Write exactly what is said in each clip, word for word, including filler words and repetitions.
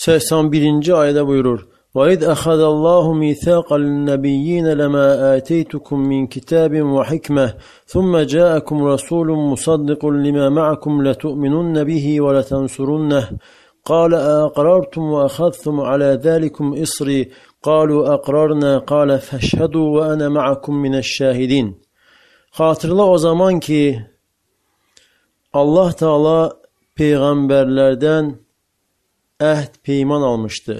səksən birinci ayədə buyurur: "Və iz əxədəllahu mithaqal nəbiyyina ləmə əteytukum min kitabin və hikmə, thumma ca'akum rasulun musaddiqun limə ma'akum latu'minunna bihi və latansurunnah. Qala aqrartum və əxədtum alə zəlikum isri. Qalu aqrarna. Qala fəşhədu və ana ma'akum minəş-şahidin." Xatırla o zaman ki Allah Teala peyğəmbərlərdən əhd peyman almışdı.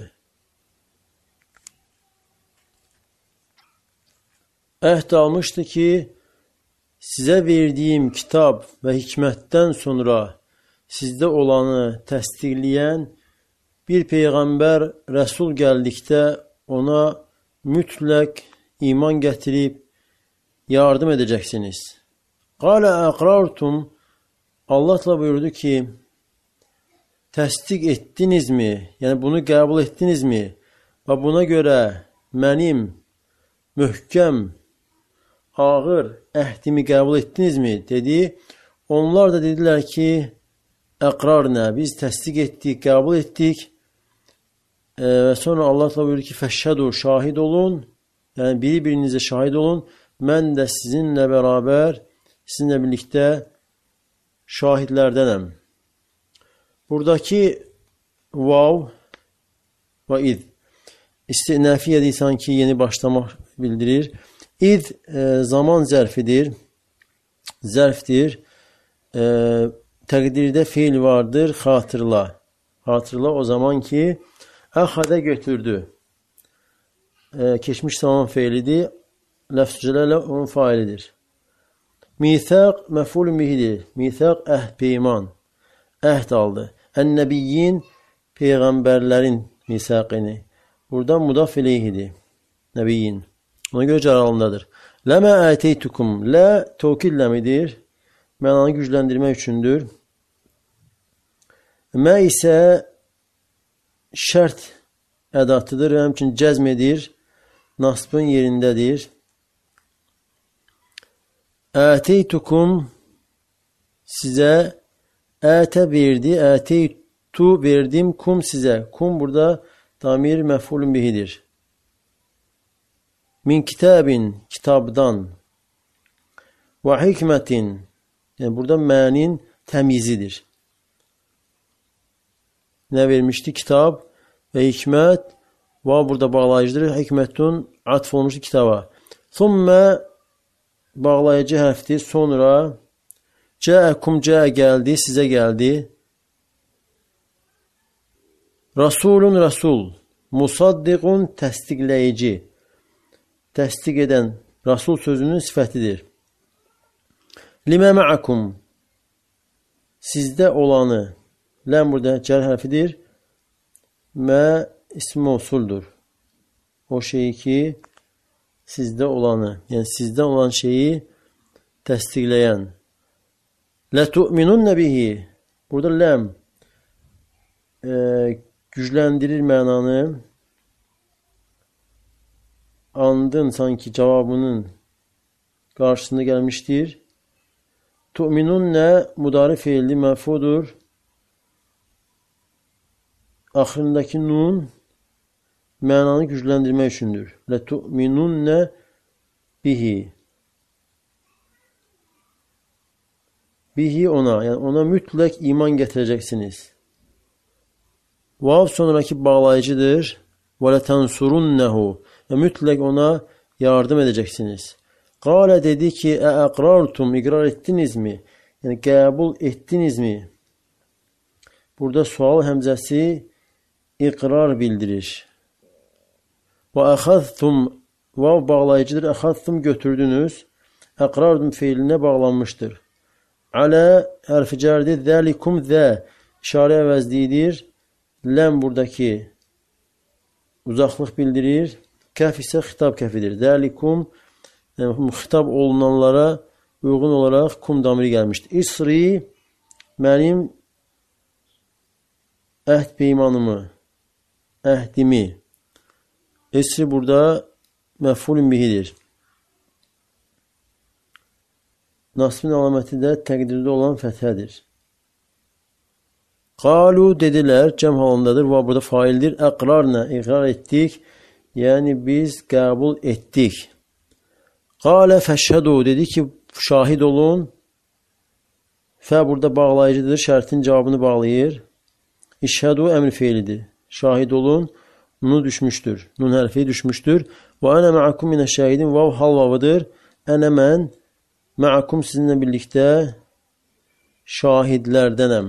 Əhd almışdı ki, sizə verdiyim kitab və hikmətdən sonra sizdə olanı təsdiqləyən bir peyğəmbər, rəsul gəldikdə ona mütləq iman gətirib yardım edəcəksiniz. Qalə əqrartum, Allah da buyurdu ki, təsdiq etdinizmi? Yəni bunu qəbul etdinizmi? Və buna görə mənim möhkəm, ağır əhdimi qəbul etdinizmi? Dedi. Onlar da dedilər ki, əqrarnə, biz təsdiq etdik, qəbul etdik. E, və sonra Allah da buyurdu ki, fəşhədu, şahid olun. Yəni biri-birinizə şahid olun. Mən də sizinlə bərabər, sizinlə birlikdə şahidlərdənəm. Buradakı vav və iz istinafiyədir, sanki yeni başlamaq bildirir. İz e, zaman zərfidir, zərfdir. E, təqdirdə fiil vardır, xatırla. Xatırla o zaman ki, əxədə götürdü. E, keçmiş zaman feilidir, ləfzcələrlə onun failidir. Mithaq məfulun bihidir. Mithaq əhd peyman. Əhd aldı. Ən-nəbiyyin peyğəmbərlərin misaqini. Buradan mudaf ileyhidir. Nəbiyyin. Ona görə cəralındadır. Ləmə əteytukum. Lə tokid ləmidir. Mənanı gücləndirmək üçündür. Mə isə şərt ədatıdır və həmçin cəzm edir. Nasbın yerindədir. Əteytukum sizə, ətə verdi, əteytu verdim, kum sizə. Kum burada damir məfulun bihidir. Min kitabin, kitabdan. Və hikmətin, yəni burada mənin təmizidir. Nə vermişdi? Kitab və hikmət. Və burada bağlayıcıdır. Hikmətun atf olmuşdu kitaba. Thummə bağlayıcı hərfdir. Sonra cəəkum, cəə gəldi, sizə gəldi. Rasulun, rasul. Musaddiqun, təsdiqləyici. Təsdiq edən rasul sözünün sifətidir. Limə ma'akum, sizdə olanı. Ləm burada cər hərfidir. Mə ismi usuldur. O şeyi ki, sizdə olanı, yəni sizdə olan şeyi təsdiqləyən. Lətu'minunnə bihi, burada ləm e, gücləndirir mənanı. Andın sanki cavabının qarşısında gəlmişdir. Tu'minunnə mudari feilli məfudur. Axırındakı nun mənanı gücləndirmək üçündür. Lətu'minunnə bihi. Bihi ona, yəni ona mütləq iman gətirəcəksiniz. Vav sonraki bağlayıcıdır. Və lətənsurunnəhu. Və mütləq ona yardım edəcəksiniz. Qalə dedi ki, əqrartum, iqrar etdinizmi? Yəni qəbul etdinizmi? Burada sual həmzəsi iqrar bildirir. Və əxəztum, vav bağlayıcıdır. Əxəztum götürdünüz. Əqrartum feilinə bağlanmışdır. Alə hərfi cərdir. Zəlikum zə işarə əvəzliyidir. Ləm buradakı uzaqlıq bildirir. Kəf isə xitab kəfidir. Zəlikum yəni, xitab olunanlara uyğun olaraq kum damiri gəlmişdir. İsri mənim əhd peymanımı, əhdimi. İsri burada məfulun bihidir. Nasbın əlaməti də təqdirdə olan fəthədir. Qalu dedilər, cəm halındadır və burada faildir. Əqrarna, iqrar etdik. Yəni biz qəbul etdik. Qalə fəşhədu, dedi ki, şahid olun. Fə burada bağlayıcıdır, şərtin cavabını bağlayır. İşhədu əmr feilidir. Şahid olun, nunu düşmüşdür. Nun hərfi düşmüşdür. Və ənə mə'akum minəşşəhidin, vav hal vavıdır. Ənə mən mə'akum sizinlə birlikdə şahidlərdənəm.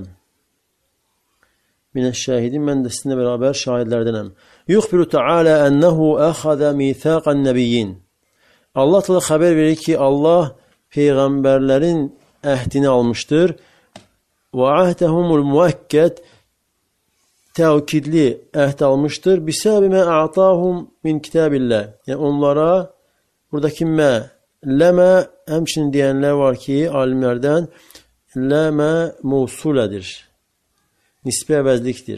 Minəşşəhidin, mən də sizinlə bərabər şahidlərdənəm. Yuxbiru Teala ənəhu əxədə mithaqən nəbiyyin. Allah təala xəbər verir ki, Allah peyğəmbərlərin əhdini almışdır. Və əhdəhumul müəkkəd, təvkidli əhd almışdır. Bisəbəbi mə a'tahum min kitabillah. Yəni onlara buradakı mə, ləmə, həmçinin deyənlər var ki, alimlərdən ləmə mövsulədir. Nisbi əvəzlikdir.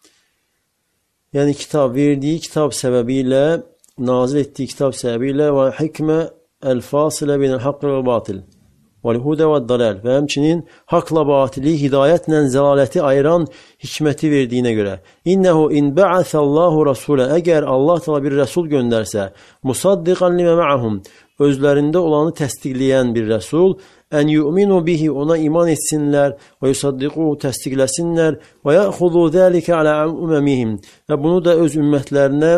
Yəni kitab verdiyi kitab səbəbilə, nazil etdiyi kitab səbəbilə və hikmə əl-fasilə binəl haqq və batil və l-hudə və dalal və həmçinin haqla batili, hidayətlə zəlaləti ayıran hikməti verdiyinə görə. İnnəhu in bə'əsəllahu rasulə, əgər Allah təala bir rəsul göndərsə, musaddiqan limə ma'ahum, özlərində olanı təsdiqləyən bir rəsul, ən yu'minu bihi, ona iman etsinlər və yusaddiquhu, təsdiqləsinlər və yəxudu zəlikə alə umamihim, və bunu da öz ümmətlərinə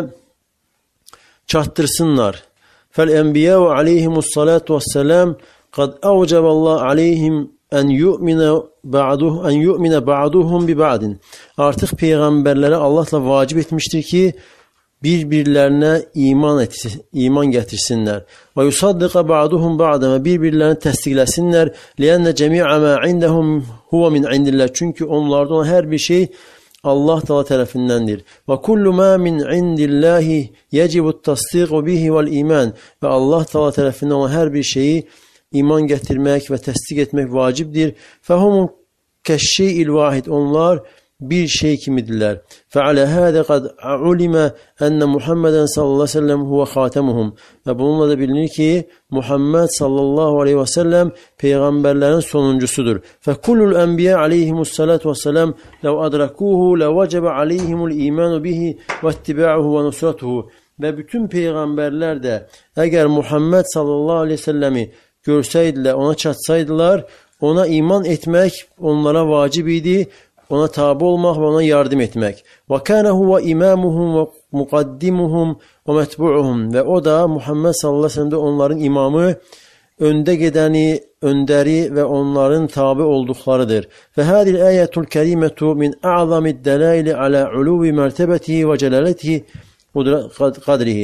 çatdırsınlar. Fəl-ənbiyəu aleyhimussalatu vəssələm qad əvcəbəllah aleyhim ən yu'minə ba'duh ən yu'minə ba'duhum bi ba'din. Artıq peyğəmbərlərə Allah təala vacib etmişdir ki, bir-birlərinə iman etsin, iman gətirsinlər. Və yusaddiqa ba'duhum ba'dan, və bir-birlərini təsdiqləsinlər. Li'anna cəmi'a ma indahum huwa min indillah. Çünki onlarda olan hər bir şey Allah təala tərəfindəndir. Və kullu ma min indillahi yecibu at-tasdiq bihi vel-iman. Və Allah təala tərəfindən olan hər bir şeyi iman gətirmək və təsdiq etmək vacibdir. Fəhum kəşşeyil vahid. Onlar bir şey kimidirlər. Fəalə hədə qad ulimə ənə Muhammedən sallallahu aleyhi və səlləm huvə xatəmuhum. Və bununla da bilinir ki, Muhammed sallallahu aleyhi və səlləm peyğəmbərlərin sonuncusudur. Fəkullul ənbiyə aleyhimussalatu və səlləm ləv adrakuhu ləvəcəbə aleyhimul imanu bihi və ittiba'uhu və nusratuhu. Və bütün peyğəmbərlər də əgər Muhammed sallallahu aleyhi və səlləmi görsəydilər, ona çatsaydılar, ona iman etmək onlara vacib idi, ona tabi olmaq və ona yardım etmək. Və kənə huvə imamuhum və muqaddimuhum və mətbu'uhum. Və o da Muhammed sallallahu aleyhi ve sellem onların imamı, öndə gedəni, öndəri və onların tabi olduqlarıdır. Və hədil əyətul kərimətu min a'zamid dələili alə uluvi mərtəbətihi və cəlalətihi qadrihi.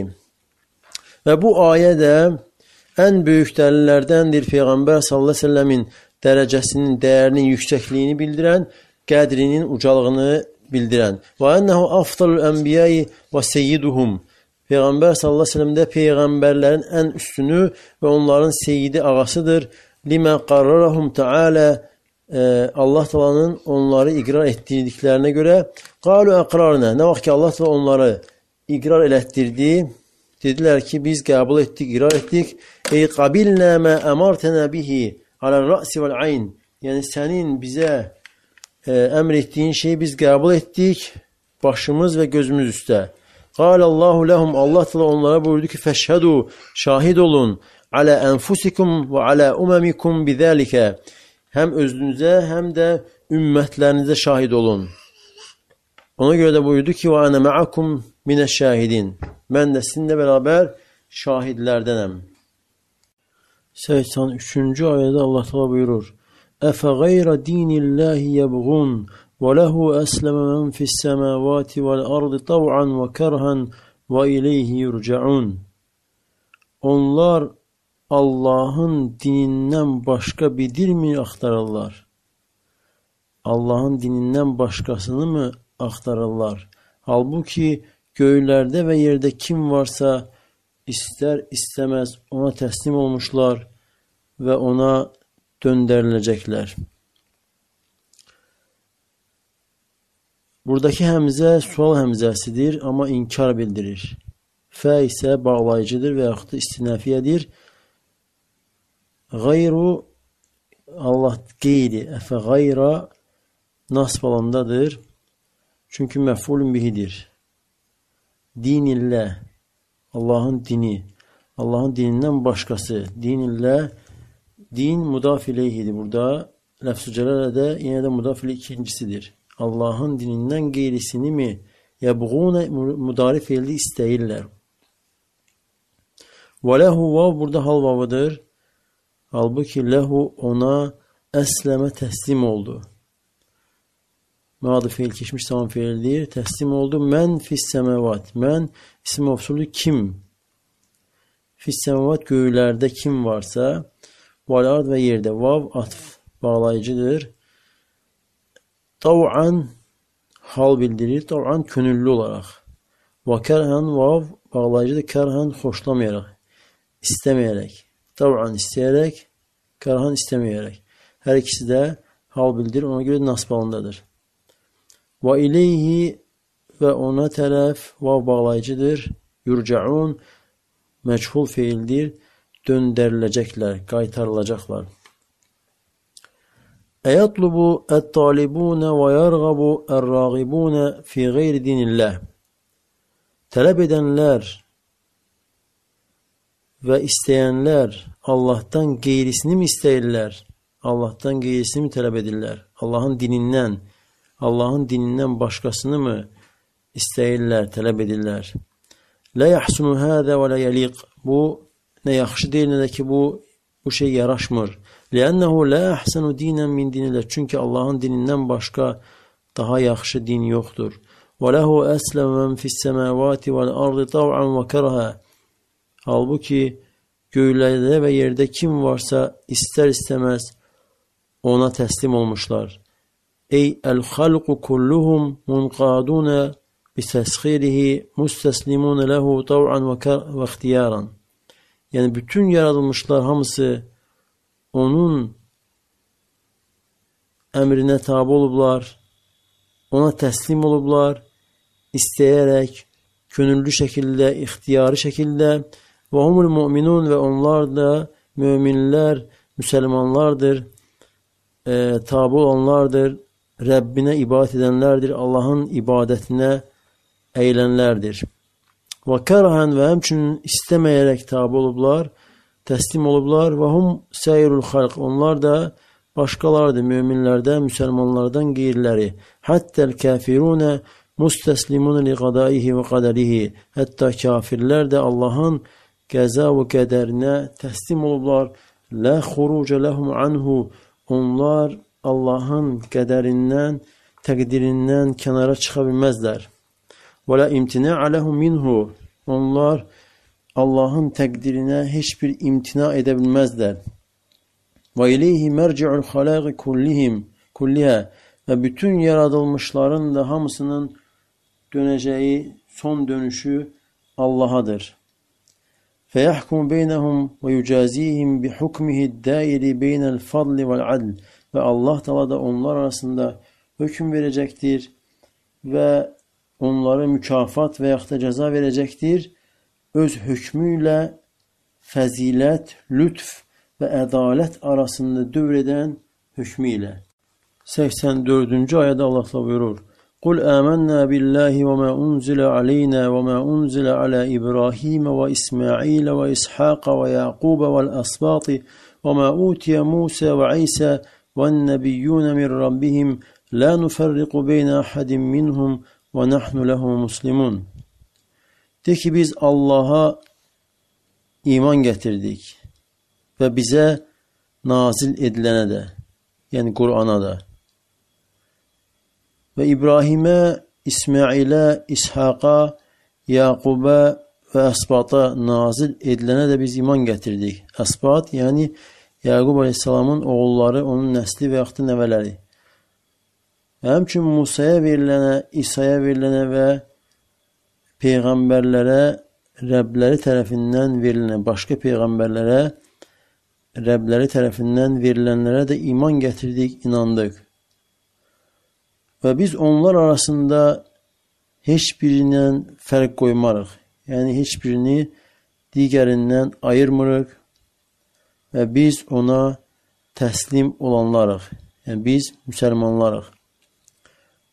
Və bu ayə də ən böyük dəlillərdəndir Peyğəmbər sallallahu aleyhi ve sellemin dərəcəsinin, dəyərinin yüksəkliyini bildirən, qədrinin ucalığını bildirən. Və ənəhu afdalul ənbiyəyi və seyyiduhum. Peyğəmbər sallallahu əleyhi və səlləm də peyğəmbərlərin ən üstünü və onların seyyidi ağasıdır. Limə qarrarahum Teala, Allah Taala'nın onları iqrar etdirdiklərinə görə qalu əqrarna. Nə vaxt ki Allah Taala onları iqrar elətdirdi, dedilər ki biz qəbul etdik, iqrar etdik. Ey qabilnə mə əmartənə bihi alə'r-rə'si vəl-ayn. Yəni sənin bizə əmr etdiyin şeyi biz qəbul etdik, başımız və gözümüz üstə. Qalallahu ləhum, Allah təala onlara buyurdu ki, fəşhədu, şahid olun, alə ənfusikum və alə umamikum bizəlikə. Həm özünüzə, həm də ümmətlərinizə şahid olun. Ona görə də buyurdu ki, və ənə mə'akum minəşşəhidin. Mən də sizinlə bərabər şahidlərdənəm. səksən üçüncü ayədə Allah təala buyurur: Əfəğeyrə dinillahi yəbğun və ləhu əsləmə mən fis-səmavati vəl-ardı tav'an və kərhan və ileyhi yurca'un. Onlar Allahın dinindən başqa bir din mi axtarırlar? Allahın dinindən başqasını mı axtarırlar? Halbuki göylərdə və yerdə kim varsa istər istəməz ona təslim olmuşlar və ona döndəriləcəklər. Buradakı həmzə sual həmzəsidir, amma inkar bildirir. Fə isə bağlayıcıdır və yaxud da istinafiyədir. Qayru Allah qeyri, əfə qayra nasb alandadır. Çünki məf'ulun bihidir. Dinillə, Allahın dini, Allahın dinindən başqası. Dinillə, din mudaf ileyhidir burada. Ləfz-ü cələlədə yenə də mudaf ilə ikincisidir. Allahın dinindən qeyrisini mi? Yəbğunə mudari fiilli istəyirlər. Və ləhu vav burada hal vavıdır. Halbuki ləhu ona əsləmə təslim oldu. Madı fiil keçmiş zaman fiildir. Təslim oldu. Mən fissəməvat. Mən isim mevsulu kim? Fissəməvat göylərdə kim varsa, vəl-ard və yerdə. Vav atf bağlayıcıdır. Tav'an hal bildirir. Tav'an könüllü olaraq. Və kərhən vav bağlayıcıdır. Kərhən xoşlamayaraq, istəməyərək. Tav'an istəyərək, kərhən istəməyərək. Hər ikisi də hal bildirir. Ona görə nasb alandadır. Və ileyhi və ona tərəf vav bağlayıcıdır. Yurcaun məchul feildir. Döndəriləcəklər, qaytarılacaqlar. Əyətlubu ət-talibunə və yərğabu ər-rağibunə fi qeyri dinilləh. Tələb edənlər və istəyənlər Allahdan qeyrisini mi istəyirlər? Allahdan qeyrisini mi tələb edirlər? Allahın dinindən, Allahın dinindən başqasını mı istəyirlər, tələb edirlər? Lə yəhsunu hədə və lə yəliq. Bu nə yaxşı deyil, nə də ki, bu, bu şey yaraşmır. Ləənnəhu lə əhsənu dinən min dinillə. Çünki Allahın dinindən başqa daha yaxşı din yoxdur. Və ləhu əsləmə mən fissəməvati vəl-ardı tav'an və kərhə. Halbuki göylərdə və yerdə kim varsa istər istəməz ona təslim olmuşlar. Ey əl-xalqu kulluhum munqadunə bitəsxirihi müstəslimunə ləhu tav'an və ixtiyaran. Yəni, bütün yaradılmışlar hamısı onun əmrinə tabi olublar, ona təslim olublar, istəyərək, könüllü şəkildə, ixtiyari şəkildə və humul müminun və onlar da müminlər, müsəlmanlardır, e, tabi olanlardır, Rəbbinə ibadət edənlərdir, Allahın ibadətinə əylənlərdir. Və kərhən və həmçinin istəməyərək tabi olublar, təslim olublar və hum səyrul xalq. Onlar da başqalardır, müminlərdən, müsəlmanlardan qeyriləri. Həttəl kəfirunə müstəslimunə li qadaihi və qədərihi. Hətta kafirlər də Allahın qəza və qədərinə təslim olublar. Lə xurucə ləhum anhu. Onlar Allahın qədərindən, təqdirindən kənara çıxa bilməzlər. Və lə imtinə aləhum minhu. Onlar Allahın təqdirinə heç bir imtina edə bilməzlər. Və ileyhi mərci'ul xaləqi kullihim kullihə. Və bütün yaradılmışların da hamısının dönəcəyi, son dönüşü Allahadır. Fəyəhkum beynəhum və yücazihim bi hukmihi dairi beynəl fadli vəl adl. Və Allah Teala da onlar arasında hökm verəcəkdir və onlara mükafat və yaxud da cəza verəcəkdir. Öz hökmü ilə fəzilət, lütf və ədalət arasında dövr edən hökmü ilə. səksən dördüncü ayədə Allah Teala buyurur: Qul əmənnə billahi və mə unzilə aleynə və mə unzilə alə İbrahimə və İsmailə və İshaqə və Yaqubə və l-əsbati və mə utiyə Musə və İsə və n-nəbiyyunə min Rabbihim la nufərriqu beynə əhədin minhum və nəhnu ləhu muslimun. De ki, biz Allaha iman gətirdik və bizə nazil edilənə də, yəni Qur'ana da, və İbrahimə, İsmailə, İshaqa, Yaquba və Əsbata nazil edilənə də biz iman gətirdik. Əsbat, yəni Yaqub Aleyhisselamın oğulları, onun nəsli və yaxud da nəvələri. Həmçin Musaya verilənə, İsa'ya verilənə və Peyğəmbərlərə Rəbləri tərəfindən verilənə, başqa Peyğəmbərlərə Rəbləri tərəfindən verilənlərə də iman gətirdik, inandıq. Və biz onlar arasında heç birindən fərq qoymarıq. Yəni, heç birini digərindən ayırmırıq və biz ona təslim olanlarıq. Yəni, biz müsəlmanlarıq.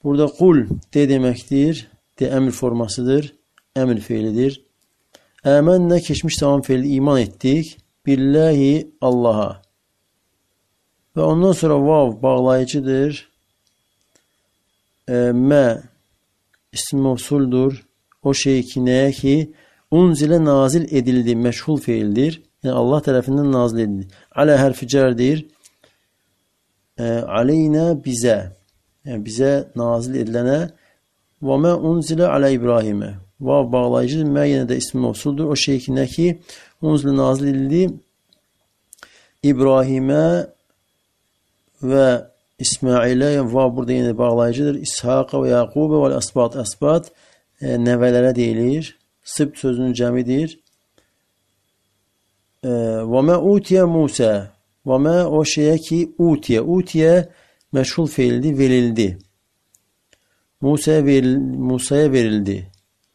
Burada kul de demektir. De emir formasıdır. Emir fiilidir. Âmennə keçmiş zaman fiili iman ettik. Billahi Allah'a. Ve ondan sonra vav bağlayıcıdır. E, mə ism mevsuldur. O şey ki neye ki unzile nazil edildi. Meşhul fiildir. Yani Allah tarafından nazil edildi. Ale harfi cerdir. E, aleyna bize. Yani bize nazil edilene ve me unzile ala İbrahim'e. Vav bağlayıcıdır. Mə yine de ismi mevsuldur. O şey ki ne ki unzile nazil edildi. İbrahim'e ve İsmail'e. Vav burada yine bağlayıcıdır. İshak'a ve Yakub'a ve asbat. Asbat e, nevelere deyilir. Sıbt sözünün cemidir. Ve me utiye Musa. Ve me o şeye ki utiye. Utiye meşhul fiildi. Verildi. Musa'ya veril, Musa'ya verildi.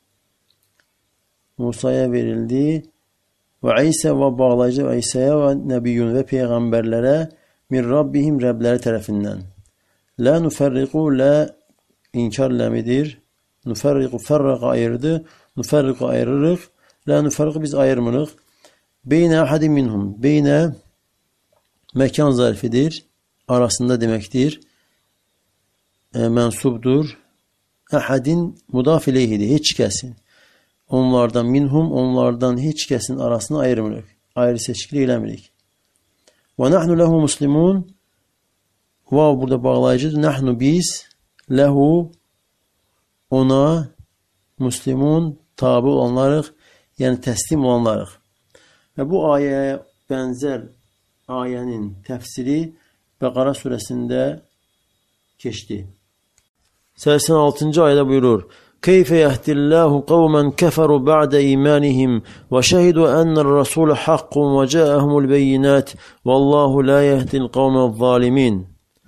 Musa'ya verildi. Ve İsa ve bağlayıcı ve İsa'ya ve Nebiyyun ve peygamberlere min Rabbihim Rableri tarafından. La nuferriku la inkar lemidir. Nuferriku ferraka ayırdı. Nuferriku ayırırıq. La nuferriku biz ayırmırıq. Beyne ahadi minhum. Beyne mekan zarfidir. Arasında demektir. E, mensubdur. Ahadin mudaf ileyhidir. Hiç kesin. Onlardan minhum, onlardan hiç kesin arasını ayırmırıq. Ayrı seçkili eləmirik. Ve nahnu lehu muslimun. Vav burada bağlayıcıdır. Nahnu biz lehu ona muslimun tabi olanlarıq. Yani teslim olanlarıq. Ve bu ayeye benzer ayenin tefsiri Bekara suresinde geçti. seksen altıncı ayda buyurur. Keyfe yehdillahu kavmen keferu ba'de imanihim ve şehidu enne'r rasûle hakkun ve câehumul beyinat vallahu la yehdil kavmel zalimin.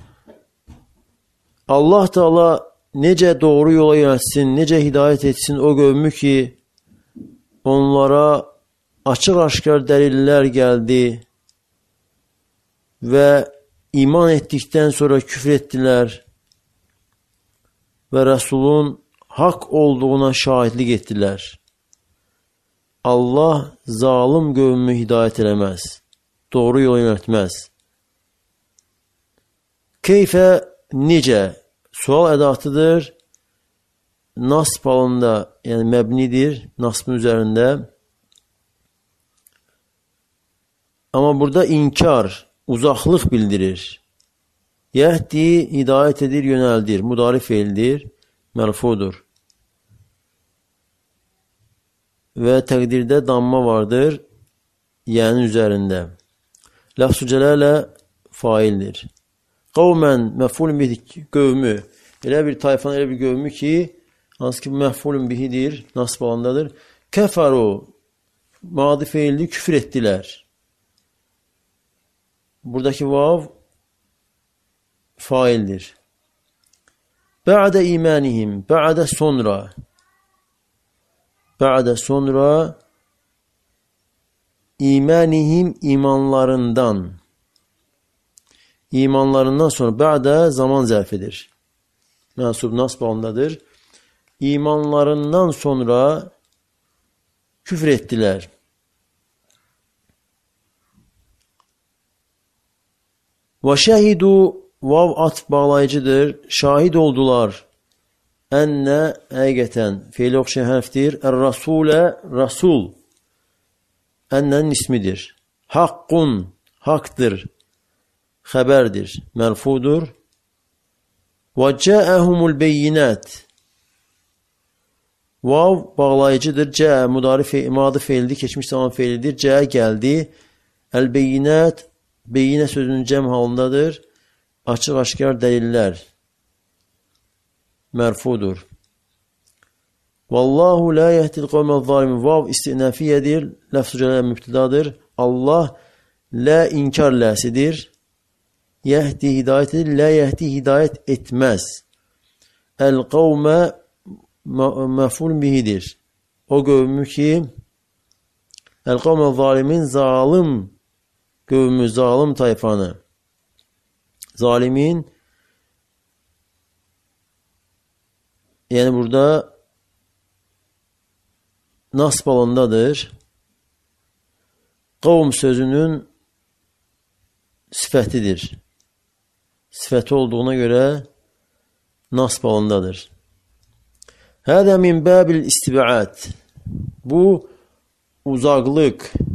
Allah Teala nece doğru yola yönetsin, nece hidayet etsin o kavmi ki onlara açık aşkar deliller geldi ve iman ettikten sonra küfür ettiler ve Resul'ün hak olduğuna şahitlik ettiler. Allah zalim kavmi hidayet elemez. Doğru yola yönetmez. Keyfe nice sual edatıdır. Nasb halında yani mebnidir. Nasbın üzerinde. Ama burada inkar, uzaklık bildirir. Yehdi hidayet edir, yöneldir. Mudari fiildir. Merfudur. Ve takdirde damma vardır. Yeğenin üzerinde. Lafz-ı celale faildir. Kavmen mef'ulun bihi kavmi. Öyle bir tayfanın öyle bir kavmi ki hansı ki mef'ulun bihidir. Nasb alandadır. Keferu madi fiilli küfür ettiler. Buradaki vav faildir. Ba'de imanihim. Ba'de sonra. Ba'de sonra imanihim imanlarından. İmanlarından sonra ba'de zaman zarfidir. Mensub nasb ondadır. İmanlarından sonra küfür ettiler. Ve şehidu vav at bağlayıcıdır. Şahit oldular. Enne egeten fiil okşayan harftir. Er-Rasule Rasul. Enne'nin ismidir. Hakkun haktır. Haberdir. Merfudur. Ve câehumul beyinat. Vav bağlayıcıdır. Câe mudari fiil, madı fiildir. Geçmiş zaman fiilidir. Câe geldi. El beyinat beyine sözünün cem halındadır. Açık aşkar deliller. Merfudur. Vallahu la yehdil kavmel zalimin. Vav istinafiyedir. Lafz-ı celale müptedadır. Allah la inkar lasidir. Yehdi hidayet edir. La yehdi hidayet etmez. El kavme mef'ul bihidir. O kavmi ki el kavmel zalimin zalim kavmi, zalim tayfanı. Zalimin yəni burada nasb alandadır. Qavm sözünün sifətidir. Sifəti olduğuna görə nasb alandadır. Hədə min bəbil istibaat. Bu uzaqlıq,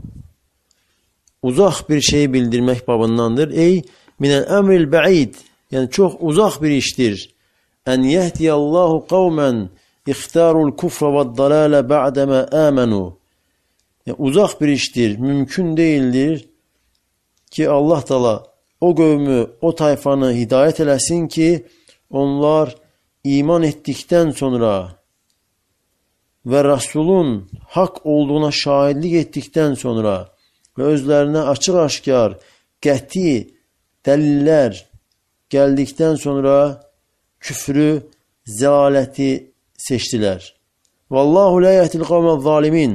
uzaq bir şeyi bildirmək babındandır. Ey minəl əmril bəid. Yəni çox uzaq bir işdir. Ən yehdiyallahu qavmən ixtarul kufra və dalalə ba'dəmə əmənu. Yəni, uzaq bir işdir, mümkün deyildir ki Allah Taala o qövmü, o tayfanı hidayət eləsin ki onlar iman etdikdən sonra və Rasulun haqq olduğuna şahidlik etdikdən sonra və özlərinə açıq-aşkar, qəti dəlillər gəldikdən sonra küfrü, zəlaləti seçdilər. Vallahu la yehdil qavmez zalimin.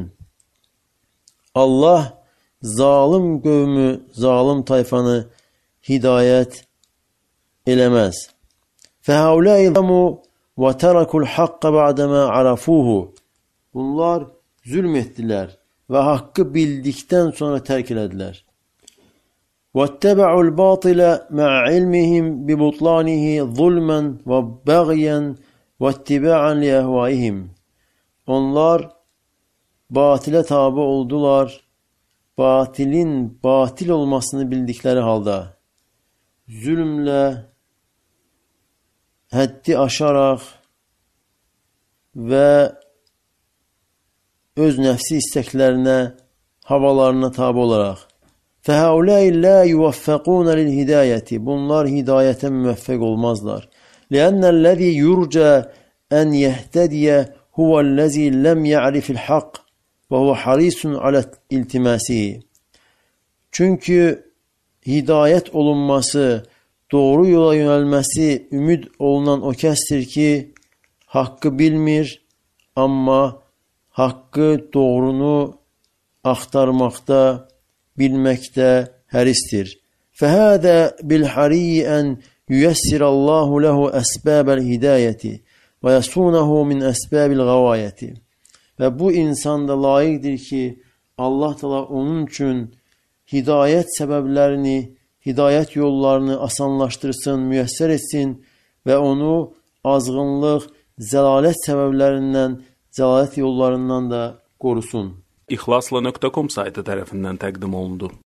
Allah zalim qövmü, zalim tayfanı hidayət eləməz. Fəhaulai zamu və tərakul haqqa ba'dəmə arafuhu. Bunlar zülm etdilər və haqqı bildikdən sonra tərk elədilər. وَاتَّبَعُوا الْبَاطِلَ مَعَ عِلْمِهِمْ بِبُطْلَانِهِ ظُلْمًا وَبَغْيًا وَاتِّبَاعًا لِأَهْوَائِهِمْ. Onlar batilə tabi oldular, batilin batil olmasını bildikləri halda, zülmlə, həddi aşaraq və öz nəfsi istəklərinə, havalarına tabi olaraq. فَهَاُولَٰئِ لَا يُوَفَّقُونَ لِلْهِدَايَةِ. Bunlar hidayətə müvəffəq olmazlar. لِأَنَّ الَّذ۪ي يُرْجَى أَنْ يَهْتَدِيَ هُوَ الَّذ۪ي لَمْ يَعْرِفِ الْحَقِّ وَهُوَ حَرِيصٌ عَلَى الْتِمَاسِهِ. Çünki hidayət olunması, doğru yola yönəlməsi ümid olunan o kəsdir ki, haqqı bilmir, amma haqqı, doğrunu axtarmaqda, bilməkdə həristir. Fəhədə bilhariyi ən yüyəssirallahu ləhu əsbəbəl hidayəti və yəsunəhu min əsbəbil qavayəti. Və bu insanda layiqdir ki, Allah Taala onun üçün hidayət səbəblərini, hidayət yollarını asanlaşdırsın, müyəssər etsin və onu azğınlıq, zəlalət səbəblərindən, zəlalət yollarından da qorusun. İxlasla nöqtə com saytı tərəfindən təqdim olundu.